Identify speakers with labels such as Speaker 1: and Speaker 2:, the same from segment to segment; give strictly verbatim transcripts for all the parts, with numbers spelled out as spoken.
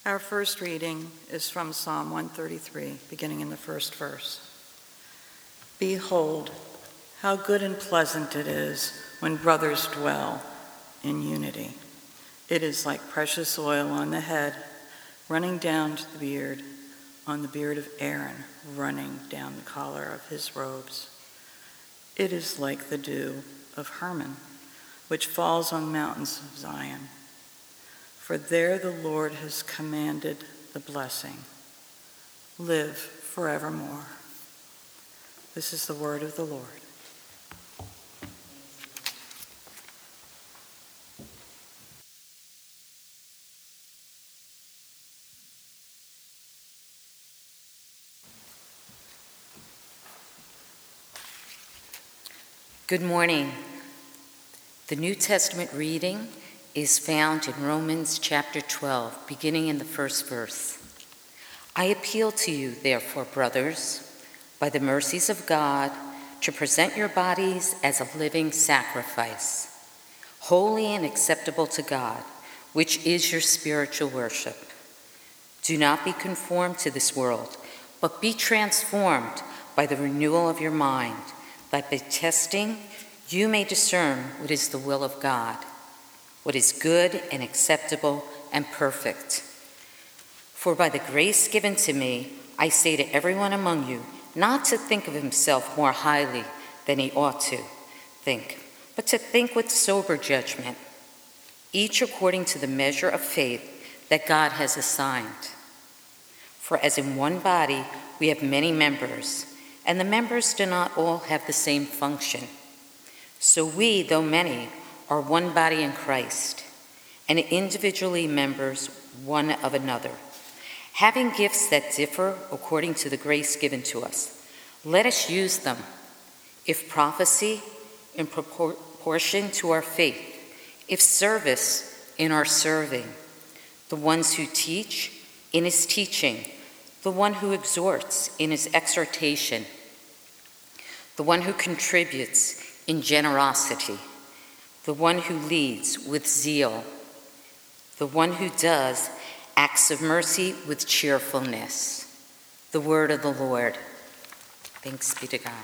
Speaker 1: Our first reading is from Psalm one thirty-three, beginning in the first verse. Behold, how good and pleasant it is when brothers dwell in unity. It is like precious oil on the head, running down to the beard, on the beard of Aaron, running down the collar of his robes. It is like the dew of Hermon, which falls on mountains of Zion. For there the Lord has commanded the blessing. Live forevermore. This is the word of the Lord.
Speaker 2: Good morning. The New Testament reading is found in Romans chapter twelve, beginning in the first verse. I appeal to you, therefore, brothers, by the mercies of God, to present your bodies as a living sacrifice, holy and acceptable to God, which is your spiritual worship. Do not be conformed to this world, but be transformed by the renewal of your mind, that by testing you may discern what is the will of God, what is good and acceptable and perfect. For by the grace given to me, I say to everyone among you, not to think of himself more highly than he ought to think, but to think with sober judgment, each according to the measure of faith that God has assigned. For as in one body we have many members, and the members do not all have the same function. So we, though many, are one body in Christ, and individually members one of another. Having gifts that differ according to the grace given to us, let us use them. If prophecy, in proportion to our faith; if service, in our serving; the ones who teach, in his teaching; the one who exhorts, in his exhortation; the one who contributes, in generosity; the one who leads, with zeal; the one who does acts of mercy with cheerfulness. The word of the Lord. Thanks be to God.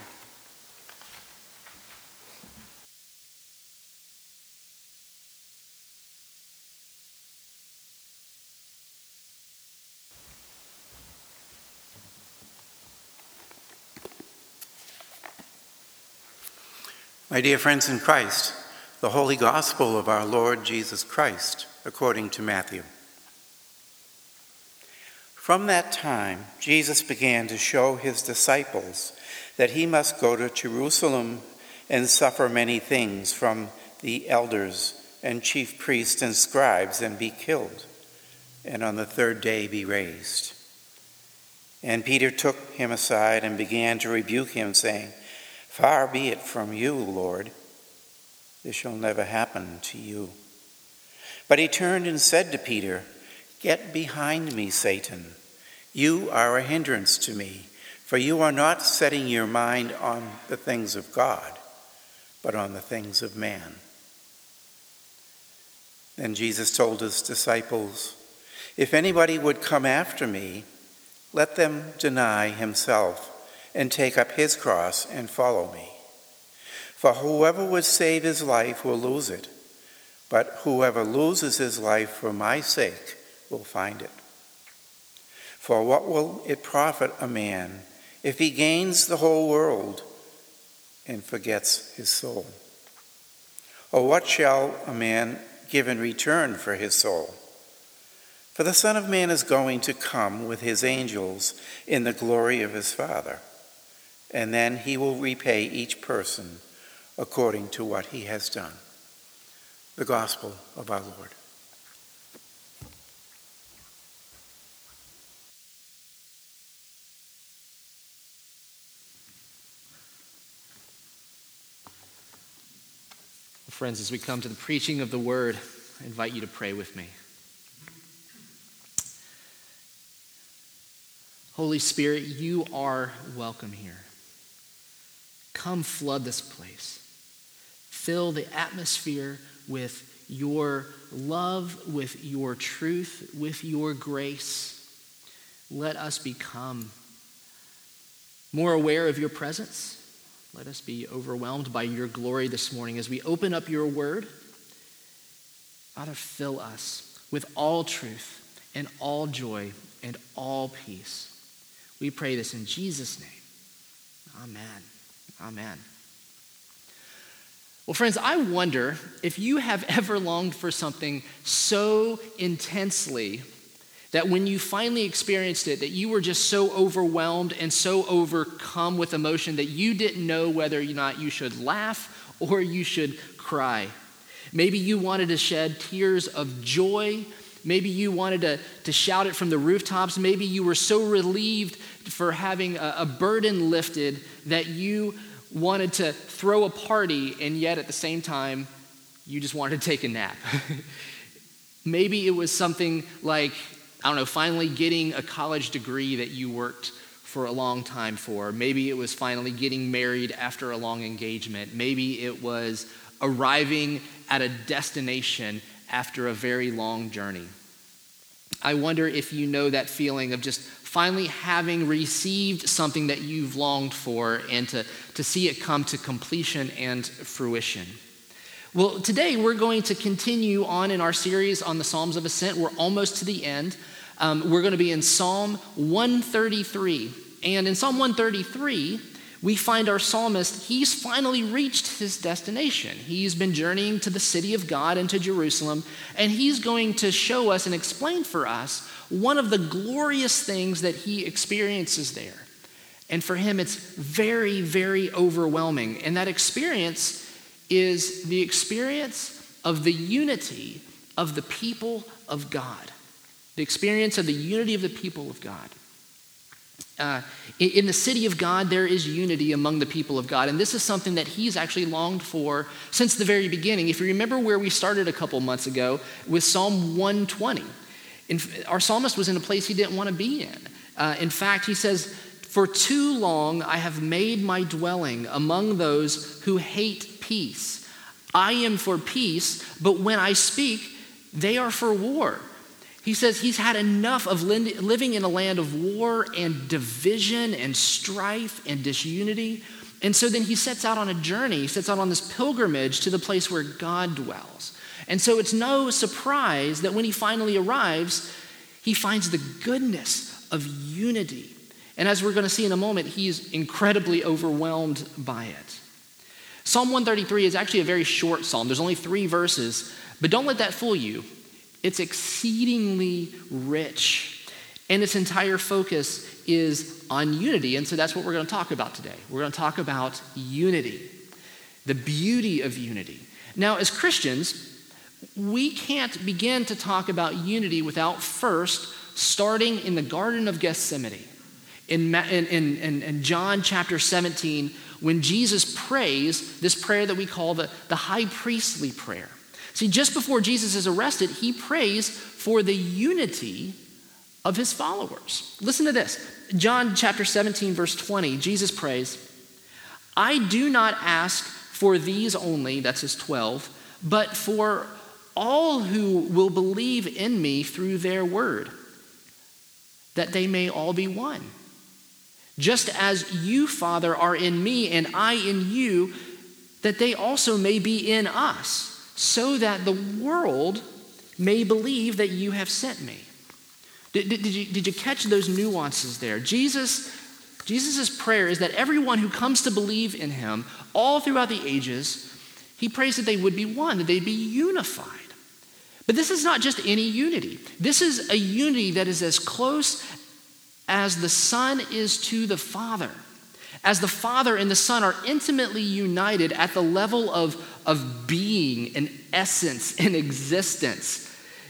Speaker 3: My dear friends in Christ, the Holy Gospel of our Lord Jesus Christ, according to Matthew. From that time, Jesus began to show his disciples that he must go to Jerusalem and suffer many things from the elders and chief priests and scribes and be killed, and on the third day be raised. And Peter took him aside and began to rebuke him, saying, Far be it from you, Lord. This shall never happen to you. But he turned and said to Peter, Get behind me, Satan. You are a hindrance to me, for you are not setting your mind on the things of God, but on the things of man. Then Jesus told his disciples, If anybody would come after me, let them deny himself and take up his cross and follow me. For whoever would save his life will lose it, but whoever loses his life for my sake will find it. For what will it profit a man if he gains the whole world and forgets his soul? Or what shall a man give in return for his soul? For the Son of Man is going to come with his angels in the glory of his Father, and then he will repay each person according to what he has done. The Gospel of our Lord.
Speaker 4: Friends, as we come to the preaching of the word, I invite you to pray with me. Holy Spirit, you are welcome here. Come flood this place. Fill the atmosphere with your love, with your truth, with your grace. Let us become more aware of your presence. Let us be overwhelmed by your glory this morning as we open up your word. Father, fill us with all truth and all joy and all peace. We pray this in Jesus' name. Amen. Amen. Well, friends, I wonder if you have ever longed for something so intensely that when you finally experienced it, that you were just so overwhelmed and so overcome with emotion that you didn't know whether or not you should laugh or you should cry. Maybe you wanted to shed tears of joy. Maybe you wanted to, to shout it from the rooftops. Maybe you were so relieved for having a, a burden lifted that you wanted to throw a party, and yet at the same time, you just wanted to take a nap. Maybe it was something like, I don't know, finally getting a college degree that you worked for a long time for. Maybe it was finally getting married after a long engagement. Maybe it was arriving at a destination after a very long journey. I wonder if you know that feeling of just finally having received something that you've longed for and to, to see it come to completion and fruition. Well, today we're going to continue on in our series on the Psalms of Ascent. We're almost to the end. Um, we're going to be in Psalm one thirty-three. And in Psalm one thirty-three, we find our psalmist, he's finally reached his destination. He's been journeying to the city of God and to Jerusalem, and he's going to show us and explain for us one of the glorious things that he experiences there. And for him, it's very, very overwhelming. And that experience is the experience of the unity of the people of God. The experience of the unity of the people of God. Uh, in the city of God, there is unity among the people of God. And this is something that he's actually longed for since the very beginning. If you remember where we started a couple months ago with Psalm one twenty. In, our psalmist was in a place he didn't want to be in. Uh, in fact, he says, "For too long I have made my dwelling among those who hate peace. I am for peace, but when I speak, they are for war." He says he's had enough of living in a land of war and division and strife and disunity. And so then he sets out on a journey, he sets out on this pilgrimage to the place where God dwells. And so it's no surprise that when he finally arrives, he finds the goodness of unity. And as we're going to see in a moment, he's incredibly overwhelmed by it. Psalm one thirty-three is actually a very short psalm. There's only three verses, but don't let that fool you. It's exceedingly rich, and its entire focus is on unity, and so that's what we're going to talk about today. We're going to talk about unity, the beauty of unity. Now, as Christians, we can't begin to talk about unity without first starting in the Garden of Gethsemane. In, in, in, in John chapter seventeen, when Jesus prays this prayer that we call the, the high priestly prayer. See, just before Jesus is arrested, he prays for the unity of his followers. Listen to this. John chapter seventeen, verse twenty, Jesus prays, "I do not ask for these only," that's his twelve, "but for all who will believe in me through their word, that they may all be one. Just as you, Father, are in me and I in you, that they also may be in us, so that the world may believe that you have sent me." Did, did, did, you, did you catch those nuances there? Jesus, Jesus' prayer is that everyone who comes to believe in him all throughout the ages, he prays that they would be one, that they'd be unified. But this is not just any unity. This is a unity that is as close as the Son is to the Father. As the Father and the Son are intimately united at the level of, of being and essence and existence,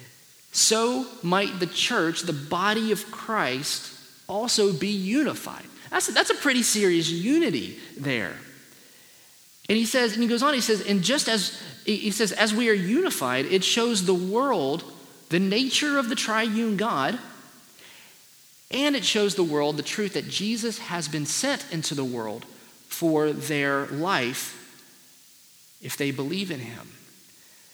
Speaker 4: so might the church, the body of Christ, also be unified. That's a, that's a pretty serious unity there. And he says, and he goes on, he says, and just as, he says, as we are unified, it shows the world the nature of the triune God, and it shows the world the truth that Jesus has been sent into the world for their life if they believe in him.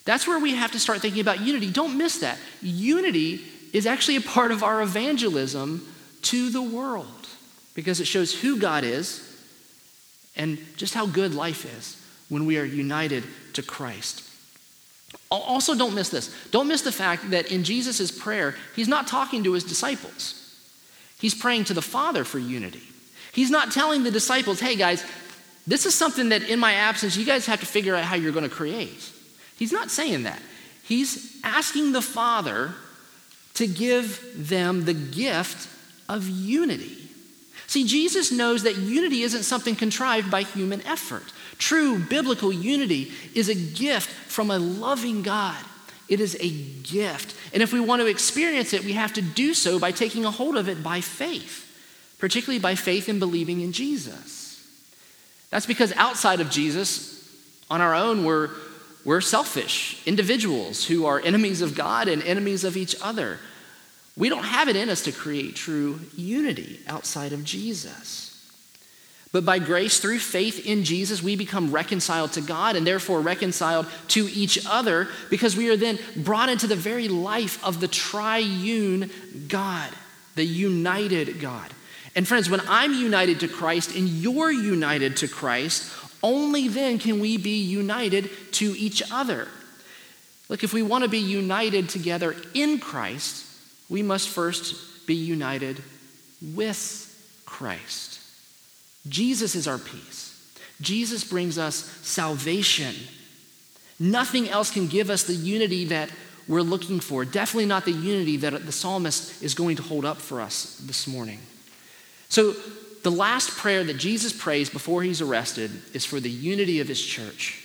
Speaker 4: That's where we have to start thinking about unity. Don't miss that. Unity is actually a part of our evangelism to the world because it shows who God is and just how good life is when we are united to Christ. Also, don't miss this. Don't miss the fact that in Jesus' prayer, he's not talking to his disciples. He's praying to the Father for unity. He's not telling the disciples, hey guys, this is something that in my absence, you guys have to figure out how you're going to create. He's not saying that. He's asking the Father to give them the gift of unity. See, Jesus knows that unity isn't something contrived by human effort. True biblical unity is a gift from a loving God. It is a gift. And if we want to experience it, we have to do so by taking a hold of it by faith, particularly by faith in believing in Jesus. That's because outside of Jesus, on our own, we're, we're selfish individuals who are enemies of God and enemies of each other. We don't have it in us to create true unity outside of Jesus. But by grace, through faith in Jesus, we become reconciled to God and therefore reconciled to each other because we are then brought into the very life of the triune God, the united God. And friends, when I'm united to Christ and you're united to Christ, only then can we be united to each other. Look, if we want to be united together in Christ, we must first be united with Christ. Jesus is our peace. Jesus brings us salvation. Nothing else can give us the unity that we're looking for. Definitely not the unity that the psalmist is going to hold up for us this morning. So the last prayer that Jesus prays before he's arrested is for the unity of his church.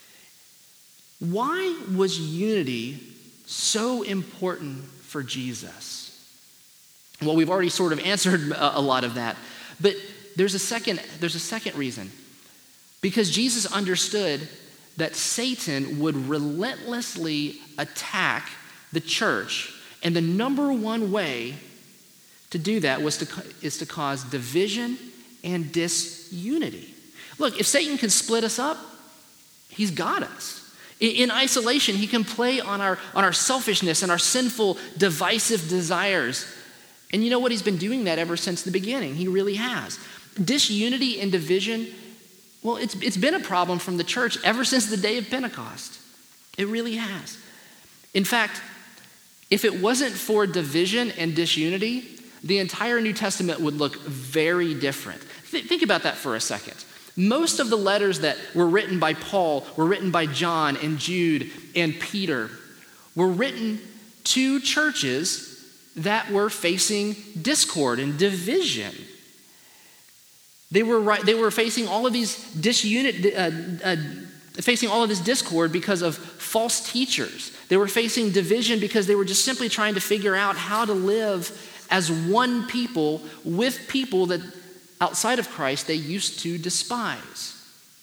Speaker 4: Why was unity so important for Jesus? Well, we've already sort of answered a lot of that, but there's a second, there's a second reason. Because Jesus understood that Satan would relentlessly attack the church, and the number one way to do that was to, is to cause division and disunity. Look, if Satan can split us up, he's got us. In isolation, he can play on our, on our selfishness and our sinful, divisive desires. And you know what? He's been doing that ever since the beginning. He really has. Disunity and division, well, it's, it's been a problem from the church ever since the day of Pentecost. It really has. In fact, if it wasn't for division and disunity, the entire New Testament would look very different. Th- think about that for a second. Most of the letters that were written by Paul were written by John and Jude and Peter, were written to churches that were facing discord and division. They were right, they were facing all of these disunit, uh, uh, facing all of this discord because of false teachers. They were facing division because they were just simply trying to figure out how to live as one people with people that outside of Christ they used to despise.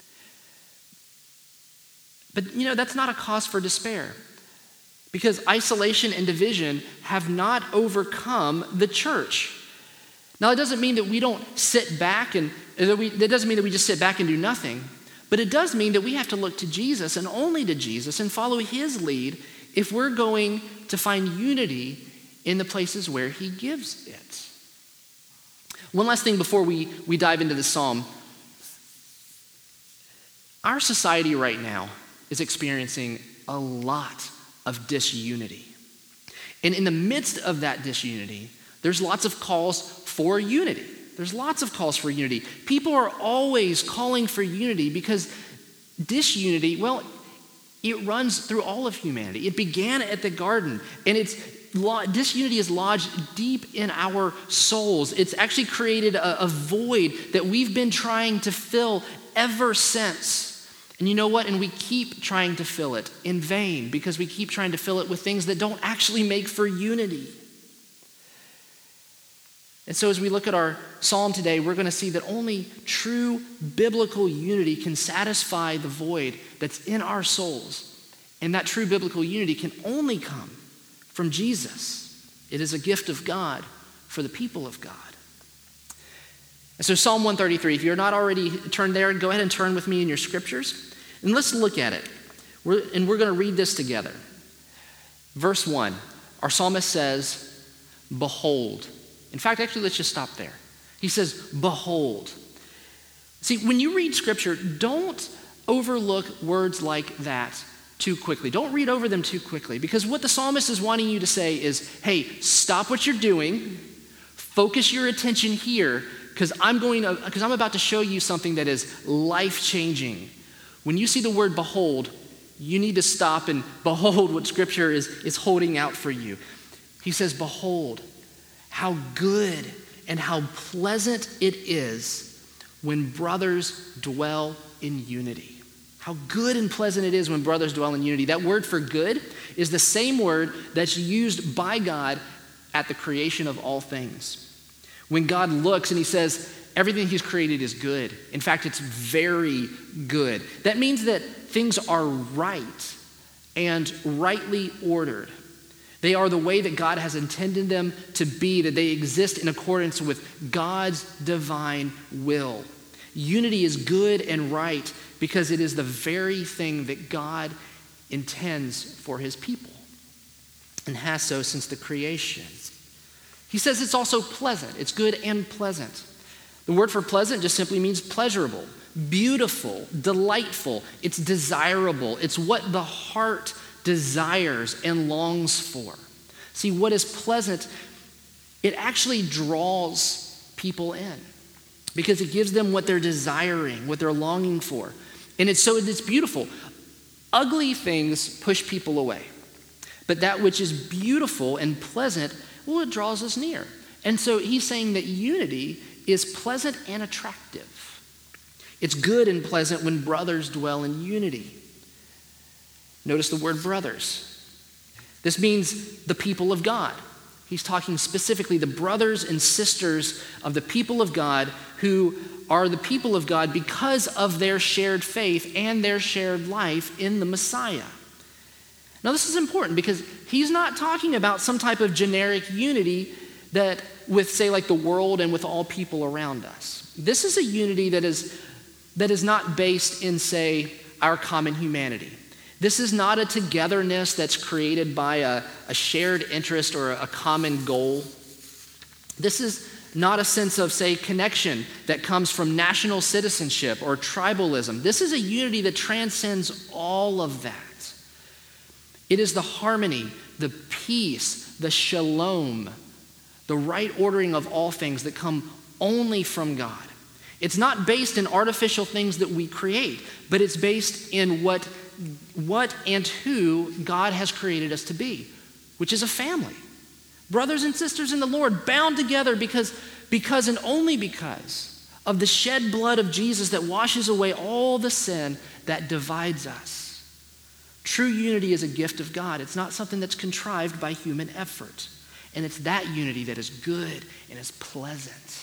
Speaker 4: But you know, that's not a cause for despair, because isolation and division have not overcome the church. Now, it doesn't mean that we don't sit back and that, we, that doesn't mean that we just sit back and do nothing, but it does mean that we have to look to Jesus and only to Jesus and follow his lead if we're going to find unity in the places where he gives it. One last thing before we, we dive into the psalm. Our society right now is experiencing a lot of disunity. And in the midst of that disunity, there's lots of calls for unity. There's lots of calls for unity. People are always calling for unity because disunity, well, it runs through all of humanity. It began at the garden, and it's disunity is lodged deep in our souls. It's actually created a, a void that we've been trying to fill ever since. And you know what? And we keep trying to fill it in vain because we keep trying to fill it with things that don't actually make for unity. And so as we look at our psalm today, we're going to see that only true biblical unity can satisfy the void that's in our souls. And that true biblical unity can only come from Jesus. It is a gift of God for the people of God. And so Psalm one thirty-three, if you're not already turned there, go ahead and turn with me in your scriptures. And let's look at it. We're, and we're going to read this together. Verse one, our psalmist says, behold. In fact, actually, let's just stop there. He says, behold. See, when you read Scripture, don't overlook words like that too quickly. Don't read over them too quickly, because what the psalmist is wanting you to say is, hey, stop what you're doing, focus your attention here, because I'm going to, because I'm about to show you something that is life-changing. When you see the word behold, you need to stop and behold what Scripture is, is holding out for you. He says, behold, how good and how pleasant it is when brothers dwell in unity. How good and pleasant it is when brothers dwell in unity. That word for good is the same word that's used by God at the creation of all things. When God looks and he says, everything he's created is good. In fact, it's very good. That means that things are right and rightly ordered. They are the way that God has intended them to be, that they exist in accordance with God's divine will. Unity is good and right because it is the very thing that God intends for his people and has so since the creation. He says it's also pleasant. It's good and pleasant. The word for pleasant just simply means pleasurable, beautiful, delightful. It's desirable. It's what the heart desires and longs for. See, what is pleasant, it actually draws people in because it gives them what they're desiring, what they're longing for. And it's so it's beautiful. Ugly things push people away. But that which is beautiful and pleasant, well, it draws us near. And so he's saying that unity is pleasant and attractive. It's good and pleasant when brothers dwell in unity. Notice the word brothers. This means the people of God. He's talking specifically the brothers and sisters of the people of God who are the people of God because of their shared faith and their shared life in the Messiah. Now, this is important because he's not talking about some type of generic unity that with, say, like the world and with all people around us. This is a unity that is, that is not based in, say, our common humanity. This is not a togetherness that's created by a, a shared interest or a common goal. This is not a sense of, say, connection that comes from national citizenship or tribalism. This is a unity that transcends all of that. It is the harmony, the peace, the shalom, the right ordering of all things that come only from God. It's not based in artificial things that we create, but it's based in what, what and who God has created us to be, which is a family. Brothers and sisters in the Lord, bound together because, because and only because of the shed blood of Jesus that washes away all the sin that divides us. True unity is a gift of God. It's not something that's contrived by human effort. And it's that unity that is good and is pleasant.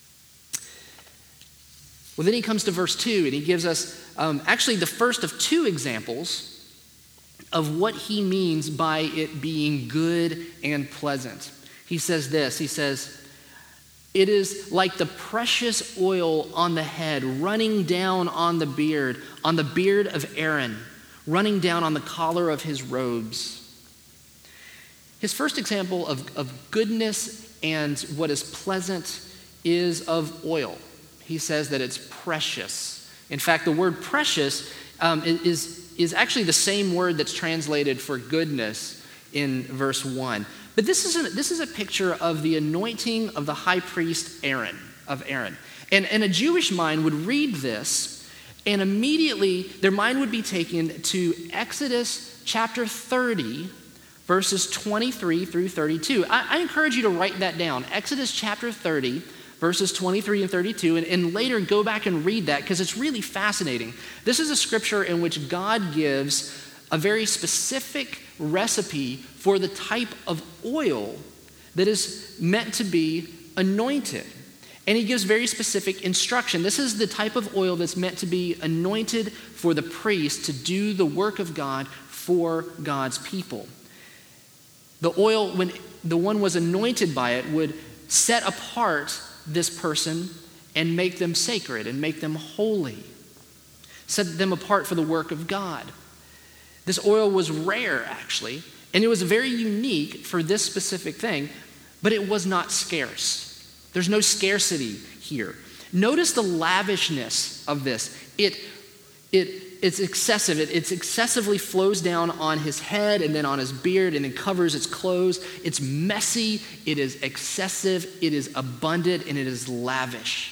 Speaker 4: Well, then he comes to verse two, and he gives us um, actually the first of two examples of what he means by it being good and pleasant. He says this, he says, it is like the precious oil on the head running down on the beard, on the beard of Aaron, running down on the collar of his robes. His first example of, of goodness and what is pleasant is of oil. He says that it's precious. In fact, the word precious um, is, is actually the same word that's translated for goodness in verse one. But this is, a, this is a picture of the anointing of the high priest Aaron, of Aaron. And, and a Jewish mind would read this, and immediately their mind would be taken to Exodus chapter thirty, verses twenty-three through thirty-two. I, I encourage you to write that down. Exodus chapter thirty, verses twenty-three and thirty-two, and, and later go back and read that because it's really fascinating. This is a scripture in which God gives a very specific recipe for the type of oil that is meant to be anointed. And he gives very specific instruction. This is the type of oil that's meant to be anointed for the priest to do the work of God for God's people. The oil, when the one was anointed by it, would set apart this person and make them sacred and make them holy, set them apart for the work of God. This oil was rare, actually, and it was very unique for this specific thing, but it was not scarce. There's no scarcity here. Notice the lavishness of this. It, it, it's excessive. It it's excessively flows down on his head and then on his beard and then covers his clothes. It's messy. It is excessive. It is abundant, and it is lavish.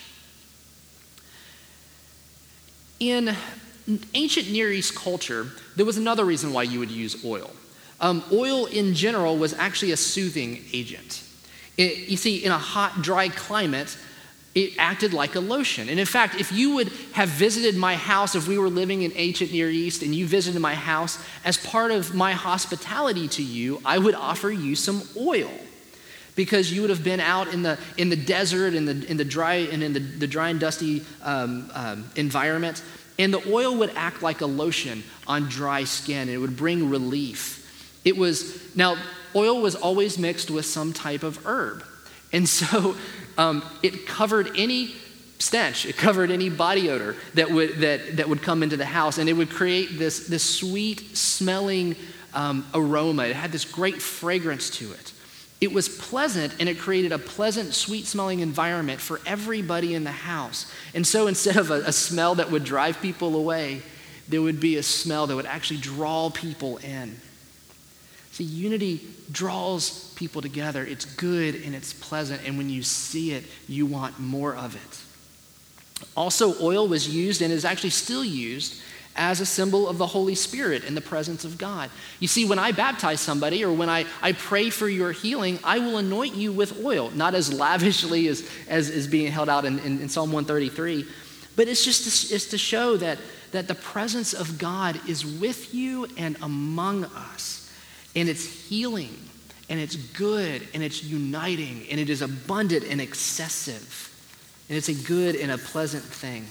Speaker 4: In ancient Near East culture, there was another reason why you would use oil. Um, oil in general was actually a soothing agent. It, you see, in a hot, dry climate, it acted like a lotion. And in fact, if you would have visited my house, if we were living in ancient Near East and you visited my house, as part of my hospitality to you, I would offer you some oil. Because you would have been out in the in the desert, in the in the dry and in the, the dry and dusty um, um, environment, and the oil would act like a lotion on dry skin. It would bring relief. It was now oil was always mixed with some type of herb, and so um, it covered any stench. It covered any body odor that would that that would come into the house, and it would create this this sweet smelling um, aroma. It had this great fragrance to it. It was pleasant, and it created a pleasant, sweet-smelling environment for everybody in the house. And so instead of a, a smell that would drive people away, there would be a smell that would actually draw people in. See, unity draws people together. It's good and it's pleasant, and when you see it, you want more of it. Also, oil was used and is actually still used as a symbol of the Holy Spirit in the presence of God. You see, when I baptize somebody or when I, I pray for your healing, I will anoint you with oil, not as lavishly as, as is being held out in, in, in Psalm one thirty-three, but it's just to, it's to show that, that the presence of God is with you and among us, and it's healing, and it's good, and it's uniting, and it is abundant and excessive, and it's a good and a pleasant thing.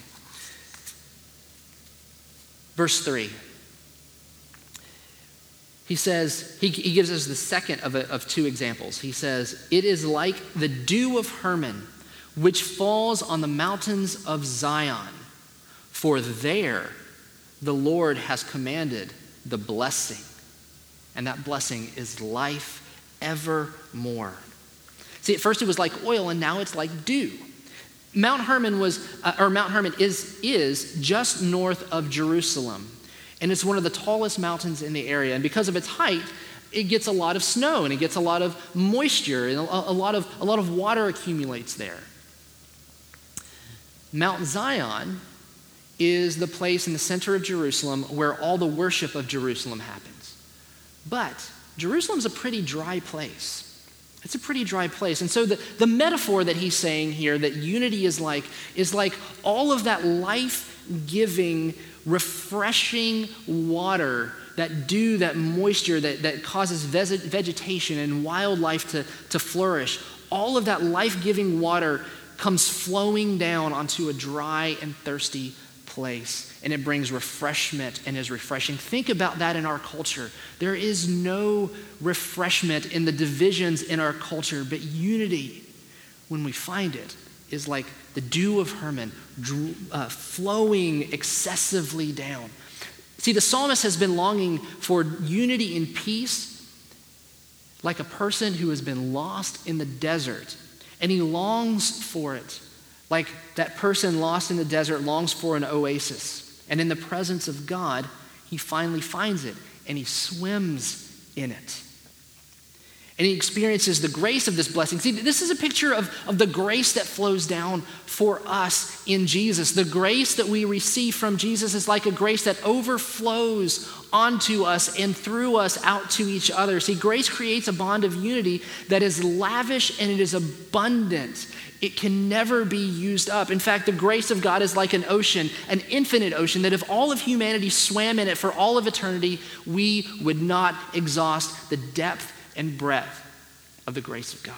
Speaker 4: Verse three, he says, he, he gives us the second of, a, of two examples. He says, it is like the dew of Hermon, which falls on the mountains of Zion, for there the Lord has commanded the blessing, and that blessing is life evermore. See, at first it was like oil, and now it's like dew. Mount Hermon was, uh, or Mount Hermon is, is just north of Jerusalem, and it's one of the tallest mountains in the area. And because of its height, it gets a lot of snow and it gets a lot of moisture, and a, a lot of a lot of water accumulates there. Mount Zion is the place in the center of Jerusalem where all the worship of Jerusalem happens. But Jerusalem's a pretty dry place. It's a pretty dry place. And so the, the metaphor that he's saying here, that unity is like, is like all of that life-giving, refreshing water, that dew, that moisture that, that causes vegetation and wildlife to, to flourish. All of that life-giving water comes flowing down onto a dry and thirsty place, and it brings refreshment and is refreshing. Think about that in our culture. There is no refreshment in the divisions in our culture, but unity, when we find it, is like the dew of Hermon, uh, flowing excessively down. See, the psalmist has been longing for unity and peace like a person who has been lost in the desert, and he longs for it like that person lost in the desert longs for an oasis. And in the presence of God, he finally finds it, and he swims in it. And he experiences the grace of this blessing. See, this is a picture of, of the grace that flows down for us in Jesus. The grace that we receive from Jesus is like a grace that overflows onto us and through us out to each other. See, grace creates a bond of unity that is lavish and it is abundant. It can never be used up. In fact, the grace of God is like an ocean, an infinite ocean, that if all of humanity swam in it for all of eternity, we would not exhaust the depth and breadth of the grace of God.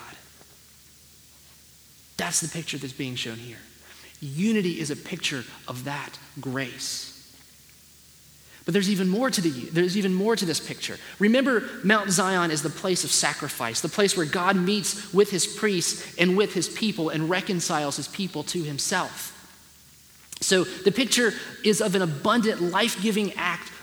Speaker 4: That's the picture that's being shown here. Unity is a picture of that grace. But there's even more to the there's even more to this picture. Remember, Mount Zion is the place of sacrifice, the place where God meets with his priests and with his people and reconciles his people to himself. So the picture is of an abundant, life-giving act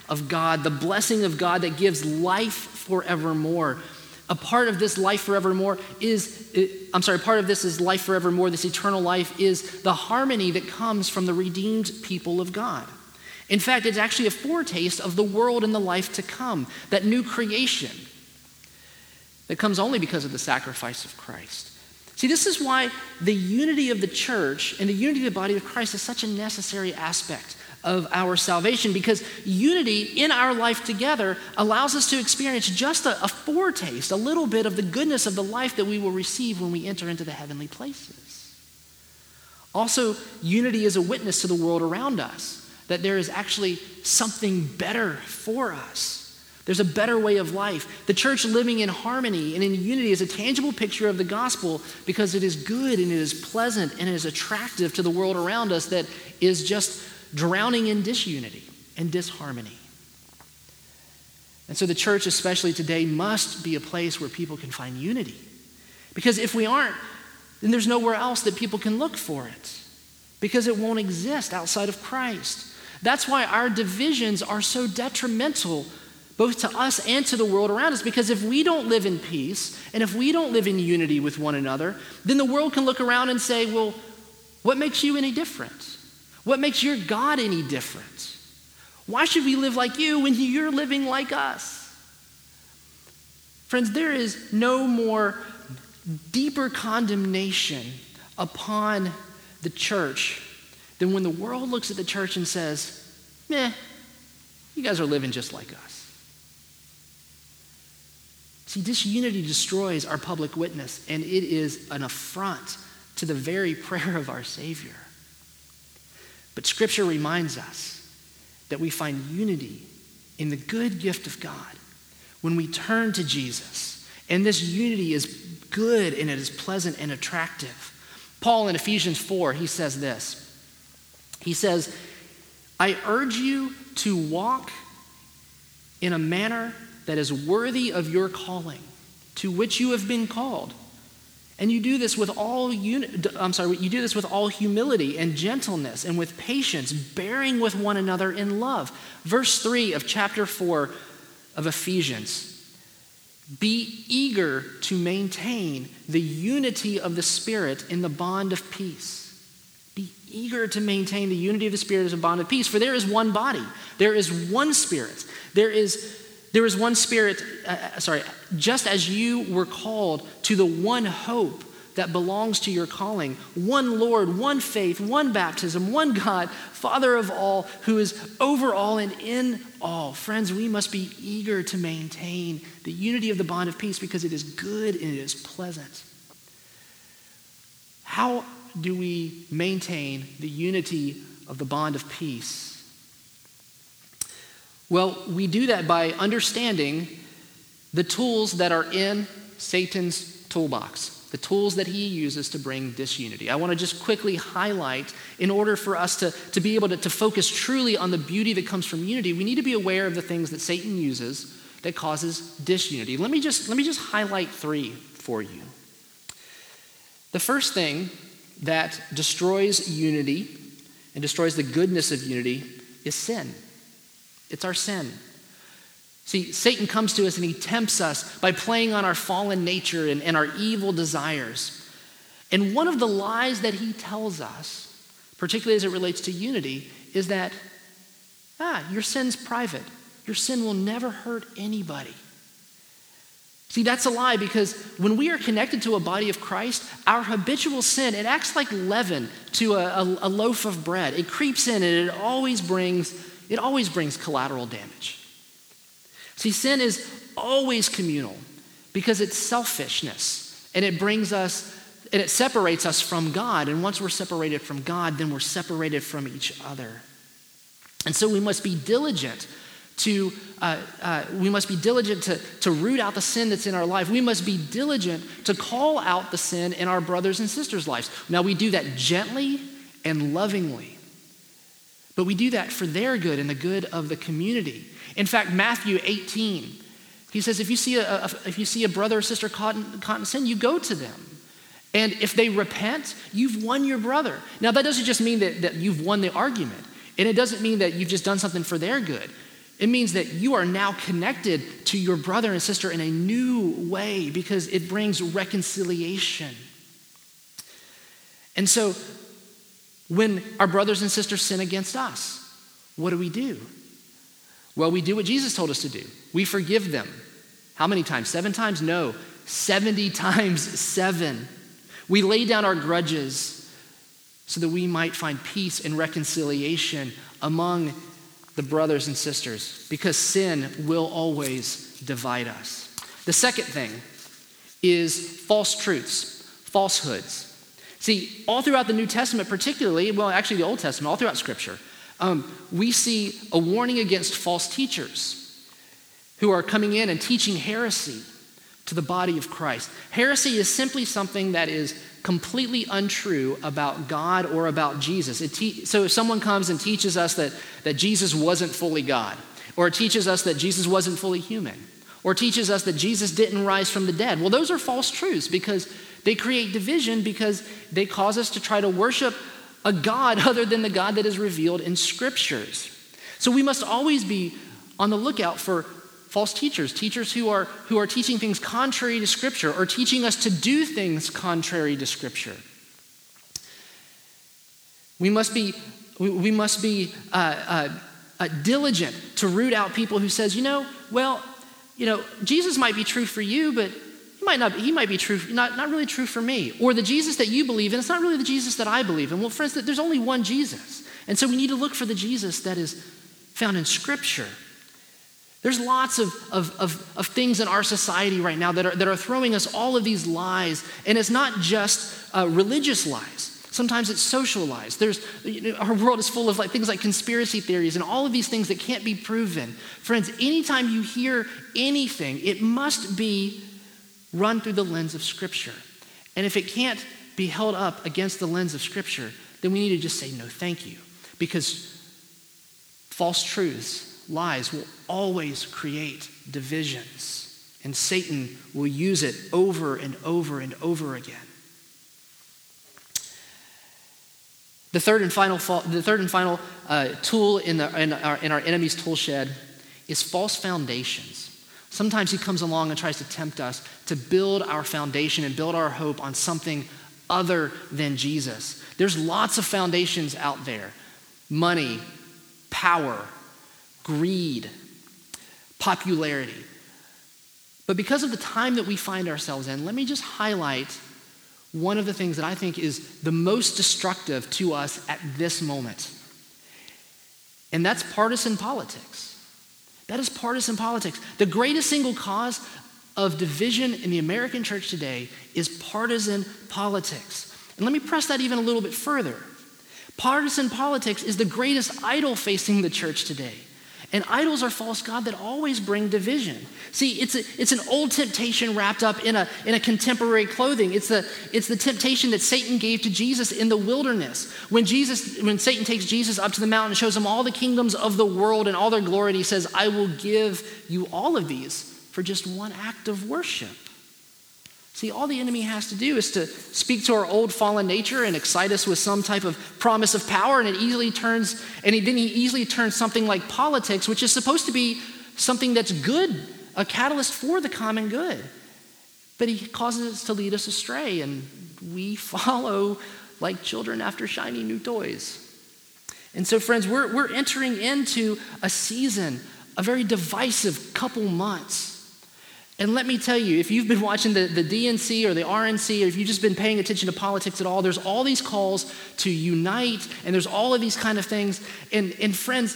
Speaker 4: of God, the blessing of God that gives life forevermore. A part of this life forevermore is, I'm sorry, part of this is life forevermore, this eternal life is the harmony that comes from the redeemed people of God. In fact, it's actually a foretaste of the world and the life to come, that new creation that comes only because of the sacrifice of Christ. See, this is why the unity of the church and the unity of the body of Christ is such a necessary aspect of our salvation, because unity in our life together allows us to experience just a, a foretaste, a little bit of the goodness of the life that we will receive when we enter into the heavenly places. Also, unity is a witness to the world around us that there is actually something better for us. There's a better way of life. The church living in harmony and in unity is a tangible picture of the gospel because it is good and it is pleasant and it is attractive to the world around us that is just drowning in disunity and disharmony. And so the church, especially today, must be a place where people can find unity. Because if we aren't, then there's nowhere else that people can look for it, because it won't exist outside of Christ. That's why our divisions are so detrimental both to us and to the world around us, because if we don't live in peace and if we don't live in unity with one another, then the world can look around and say, well, what makes you any different? What makes your God any different? Why should we live like you when you're living like us? Friends, there is no more deeper condemnation upon the church than when the world looks at the church and says, meh, you guys are living just like us. See, disunity destroys our public witness, and it is an affront to the very prayer of our Savior. But Scripture reminds us that we find unity in the good gift of God when we turn to Jesus. And this unity is good and it is pleasant and attractive. Paul in Ephesians four, he says this. He says, I urge you to walk in a manner that is worthy of your calling, to which you have been called. And you do this with all uni- I'm sorry, you do this with all humility and gentleness and with patience, bearing with one another in love. Verse three of chapter four of Ephesians. Be eager to maintain the unity of the Spirit in the bond of peace. Be eager to maintain the unity of the Spirit as a bond of peace, for there is one body, there is one Spirit, there is There is one Spirit, uh, sorry, just as you were called to the one hope that belongs to your calling, one Lord, one faith, one baptism, one God, Father of all, who is over all and in all. Friends, we must be eager to maintain the unity of the bond of peace because it is good and it is pleasant. How do we maintain the unity of the bond of peace? Well, we do that by understanding the tools that are in Satan's toolbox, the tools that he uses to bring disunity. I want to just quickly highlight, in order for us to, to be able to, to focus truly on the beauty that comes from unity, we need to be aware of the things that Satan uses that causes disunity. Let me just, let me just highlight three for you. The first thing that destroys unity and destroys the goodness of unity is sin. It's our sin. See, Satan comes to us and he tempts us by playing on our fallen nature and, and our evil desires. And one of the lies that he tells us, particularly as it relates to unity, is that, ah, your sin's private. Your sin will never hurt anybody. See, that's a lie, because when we are connected to a body of Christ, our habitual sin, it acts like leaven to a, a, a loaf of bread. It creeps in and it always brings It always brings collateral damage. See, sin is always communal because it's selfishness, and it brings us, and it separates us from God. And once we're separated from God, then we're separated from each other. And so we must be diligent to, uh, uh, we must be diligent to, to root out the sin that's in our life. We must be diligent to call out the sin in our brothers and sisters' lives. Now, we do that gently and lovingly. But we do that for their good and the good of the community. In fact, Matthew eighteen, he says, if you see a, a if you see a brother or sister caught in, caught in sin, you go to them. And if they repent, you've won your brother. Now, that doesn't just mean that, that you've won the argument. And it doesn't mean that you've just done something for their good. It means that you are now connected to your brother and sister in a new way because it brings reconciliation. And so when our brothers and sisters sin against us, what do we do? Well, we do what Jesus told us to do. We forgive them. How many times? Seven times? No, seventy times seven. We lay down our grudges so that we might find peace and reconciliation among the brothers and sisters, because sin will always divide us. The second thing is false truths, falsehoods. See, all throughout the New Testament particularly, well, actually the Old Testament, all throughout Scripture, um, we see a warning against false teachers who are coming in and teaching heresy to the body of Christ. Heresy is simply something that is completely untrue about God or about Jesus. It te- so if someone comes and teaches us that, that Jesus wasn't fully God, or teaches us that Jesus wasn't fully human, or teaches us that Jesus didn't rise from the dead, well, those are false truths because they create division, because they cause us to try to worship a God other than the God that is revealed in Scriptures. So we must always be on the lookout for false teachers, teachers who are, who are teaching things contrary to Scripture or teaching us to do things contrary to Scripture. We must be, we, we must be uh, uh, uh, diligent to root out people who says, you know, well, you know, Jesus might be true for you, but he might not. He might be true, not, not really true for me. Or the Jesus that you believe in, it's not really the Jesus that I believe in. Well, friends, there's only one Jesus. And so we need to look for the Jesus that is found in Scripture. There's lots of, of, of, of things in our society right now that are, that are throwing us all of these lies. And it's not just uh, religious lies. Sometimes it's social lies. There's, you know, our world is full of like things like conspiracy theories and all of these things that can't be proven. Friends, anytime you hear anything, it must be run through the lens of Scripture. And if it can't be held up against the lens of Scripture, then we need to just say no thank you. Because false truths, lies will always create divisions, and Satan will use it over and over and over again. The third and final, the third and final uh, tool in, the, in, our, in our enemy's tool shed is false foundations. Sometimes he comes along and tries to tempt us to build our foundation and build our hope on something other than Jesus. There's lots of foundations out there: money, power, greed, popularity. But because of the time that we find ourselves in, let me just highlight one of the things that I think is the most destructive to us at this moment. And that's partisan politics. That is partisan politics. The greatest single cause of division in the American church today is partisan politics. And let me press that even a little bit further. Partisan politics is the greatest idol facing the church today. And idols are false gods that always bring division. See, it's a, it's an old temptation wrapped up in a, in a contemporary clothing. It's the, it's the temptation that Satan gave to Jesus in the wilderness. When Jesus, when Satan takes Jesus up to the mountain and shows him all the kingdoms of the world and all their glory, and he says, I will give you all of these for just one act of worship. See, all the enemy has to do is to speak to our old fallen nature and excite us with some type of promise of power, and it easily turns, and then he easily turns something like politics, which is supposed to be something that's good, a catalyst for the common good. But he causes it to lead us astray, and we follow like children after shiny new toys. And so, friends, we're, we're entering into a season, a very divisive couple months. And let me tell you, if you've been watching the, the D N C or the R N C, or if you've just been paying attention to politics at all, there's all these calls to unite, and there's all of these kind of things. And, and friends,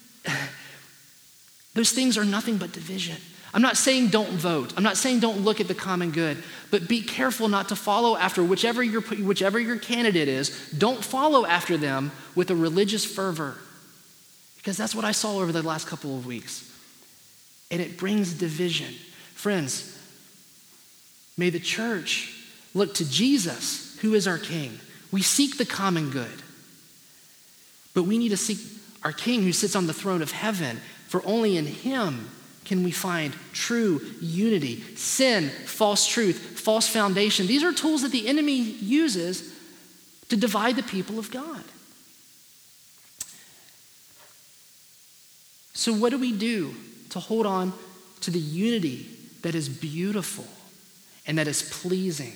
Speaker 4: those things are nothing but division. I'm not saying don't vote. I'm not saying don't look at the common good, but be careful not to follow after whichever your, whichever your candidate is. Don't follow after them with a religious fervor, because that's what I saw over the last couple of weeks. And it brings division. Friends, may the church look to Jesus, who is our King. We seek the common good, but we need to seek our King who sits on the throne of heaven, for only in him can we find true unity. Sin, false truth, false foundation, these are tools that the enemy uses to divide the people of God. So what do we do to hold on to the unity that is beautiful and that is pleasing?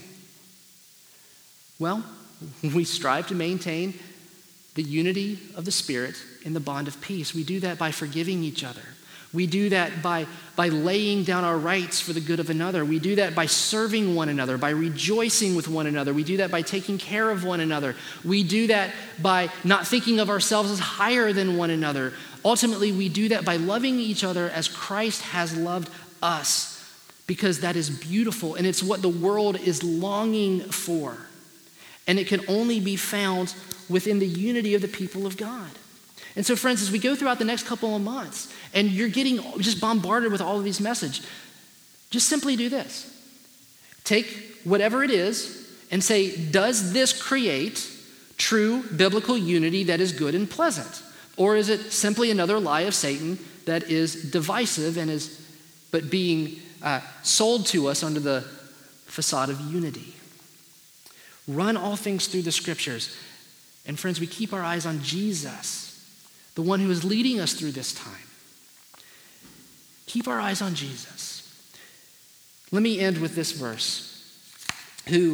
Speaker 4: Well, we strive to maintain the unity of the Spirit in the bond of peace. We do that by forgiving each other. We do that by, by laying down our rights for the good of another. We do that by serving one another, by rejoicing with one another. We do that by taking care of one another. We do that by not thinking of ourselves as higher than one another. Ultimately, we do that by loving each other as Christ has loved us, because that is beautiful and it's what the world is longing for. And it can only be found within the unity of the people of God. And so, friends, as we go throughout the next couple of months, and you're getting just bombarded with all of these messages, just simply do this. Take whatever it is and say, does this create true biblical unity that is good and pleasant? Or is it simply another lie of Satan that is divisive and is but being uh, sold to us under the facade of unity? Run all things through the scriptures. And friends, we keep our eyes on Jesus, the one who is leading us through this time. Keep our eyes on Jesus. Let me end with this verse, who,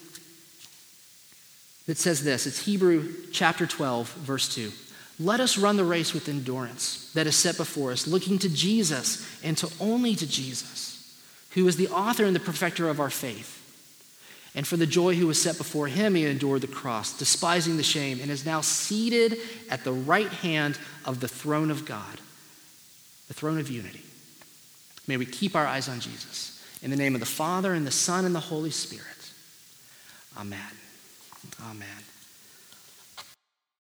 Speaker 4: that says this. It's Hebrew chapter twelve, verse two. Let us run the race with endurance that is set before us, looking to Jesus and to only to Jesus, who is the author and the perfecter of our faith. And for the joy who was set before him, he endured the cross, despising the shame, and is now seated at the right hand of the throne of God, the throne of unity. May we keep our eyes on Jesus. In the name of the Father, and the Son, and the Holy Spirit. Amen. Amen.